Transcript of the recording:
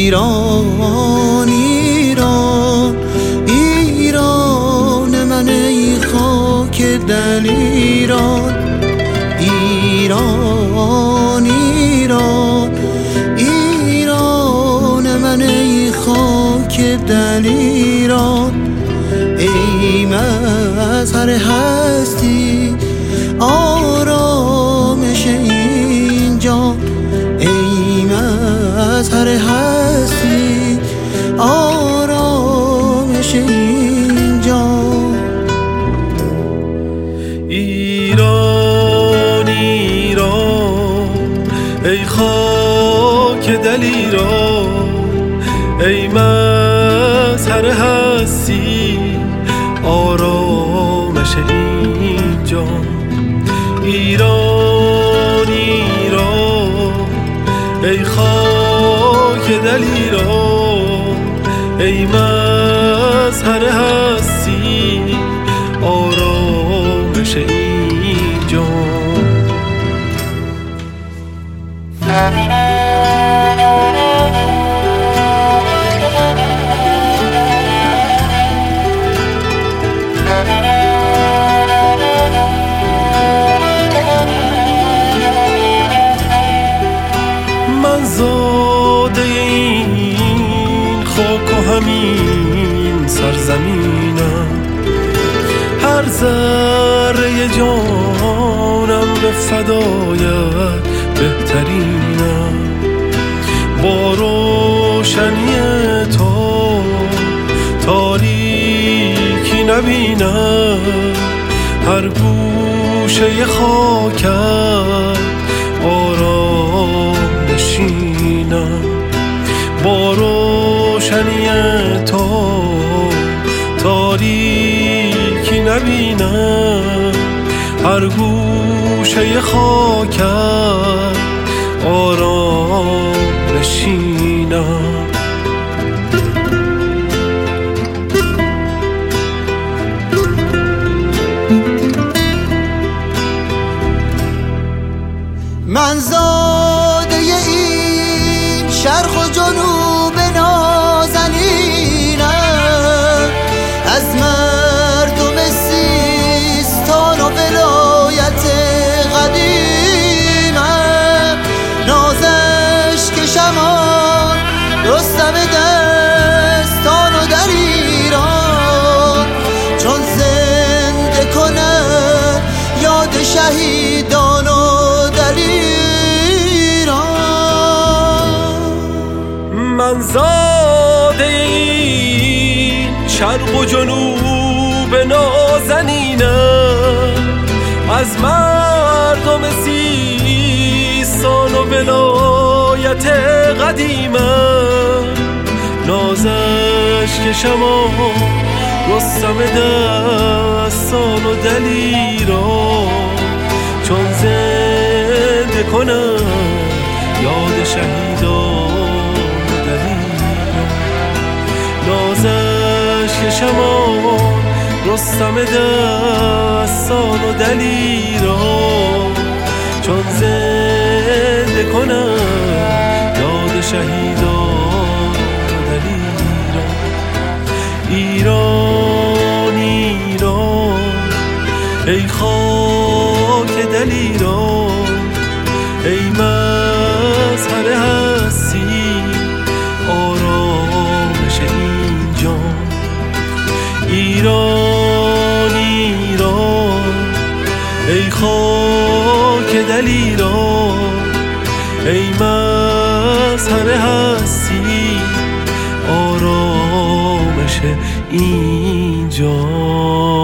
ایران ایران ایران من ای خاک دل ایران ایران ایران ایران من ای خاک دل ایران ای مظهر هستی آرامش این جان ای مظهر هستی آرامش این جان ایران ایران ای خاک دل ایران ای مظهر هستی آرامش این جان ایران ایران ای خاک دل ایران ای مظهر هستی آرامش این جان من زاده این خاک و همین سرزمینم هر ذره جانم به فدایت بهترینم با روشنی تو تاریکی نبینم هر گوشه خاکت آرام نشینم با روشنی تو تاریکی نبینم هر گوشه خاکت آرام نشینم من زاده این شرق و جنوب نازنینم از مردم سیستان و ولایت قدیمم نازش کشمان رستم دستان و در ایران چون زنده کنه یاد شهیدان و من زاده این شرق و جنوب نازنینم از مردم سیستان و ولایت قدیمم نازش کشمان رستم دستان و دلیران چون زنده کنم یاد شهیدان نازش کشمان رستم دستان و دلیران چون زنده کنم یاد شهیدان و دلیران ایران ایران ای خاک دل ایران ای مظهر هستی آرامش این جان ایران ایران ای خاک دل ایران ای مظهر هستی آرامش این جان